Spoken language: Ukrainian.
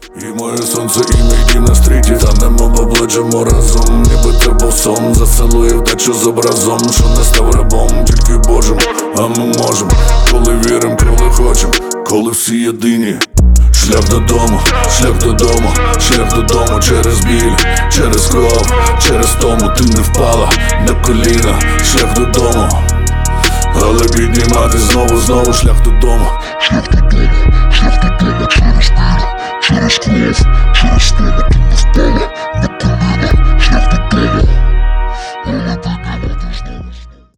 І моє сонце, і мій дім на стріті. Танемо, поближимо разом, ніби це був сон. За село і вдачу з образом, що не став рабом, тільки Божим. А ми можем, коли вірим, коли хочем, коли всі єдині. Шлях додому, шлях додому, шлях додому. Через біль, через кров, через тому. Ти не впала на коліна. Шлях додому, але піднімати знову, шлях додому. Шлях додому, шлях додому.